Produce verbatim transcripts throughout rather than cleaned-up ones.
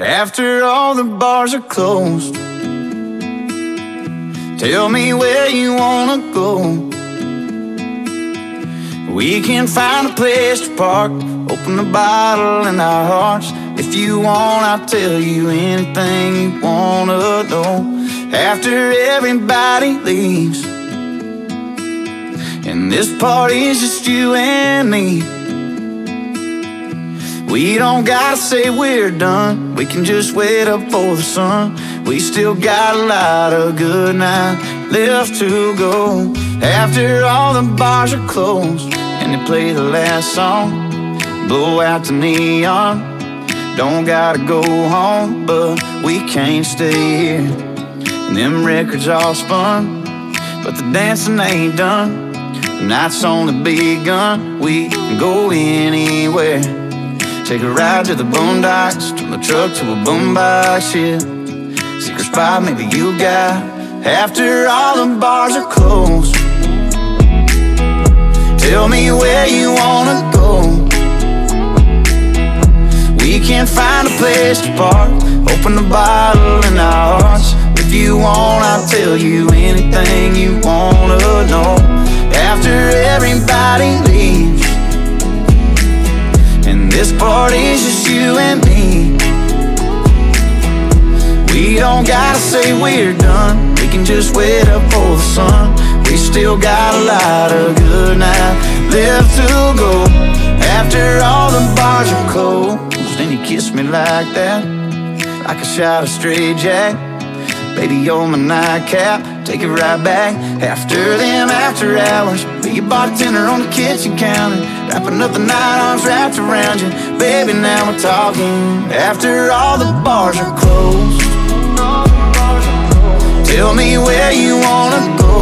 After all the bars are closed, tell me where you wanna go. We can find a place to park, open a bottle in our hearts. If you want, I'll tell you anything you wanna know. After everybody leaves and this party's just you and me, we don't gotta say we're done. We can just wait up for the sun. We still got a lot of good night left to go. After all the bars are closed and they play the last song, blow out the neon. Don't gotta go home, but we can't stay here. And them records all spun, but the dancing ain't done. The night's only begun. We can go anywhere. Take a ride to the boondocks, turn the truck to a boombox, yeah. Secret spot maybe you got. After all the bars are closed, tell me where you wanna go. We can find a place to park, open a bottle in our hearts. If you want, I'll tell you anything you wanna know. After everybody leaves and this party's just you and me, we don't gotta say we're done. We can just wait up for the sun. We still got a lot of good night left to go. After all the bars are closed and you kiss me like that, like a shot of straight jack. Baby, you're my nightcap, take it right back. After them after hours, be your bartender on the kitchen counter, wrapping up the night, arms wrapped around you. Baby, now we're talking. After all the bars are closed, tell me where you wanna go.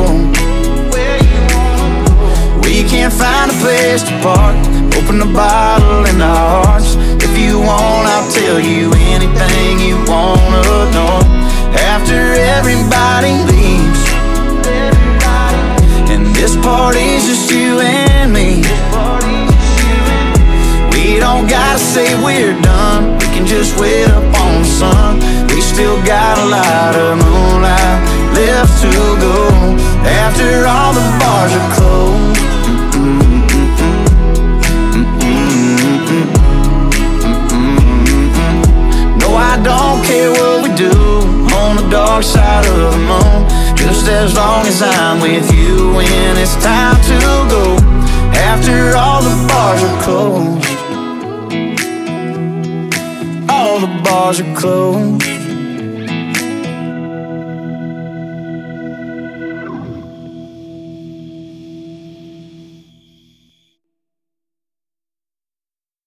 We can't find a place to park, open a bottle in our hearts. If you want, I'll tell you anything you wanna know. After everybody leaves and this party's just you and me, we don't gotta say we're done. We can just wait up on the sun. We still got a lot of moonlight left to go. After all the bars are closed, I don't care what we do on the dark side of the moon, just as long as I'm with you when it's time to go. After all the bars are closed, all the bars are closed.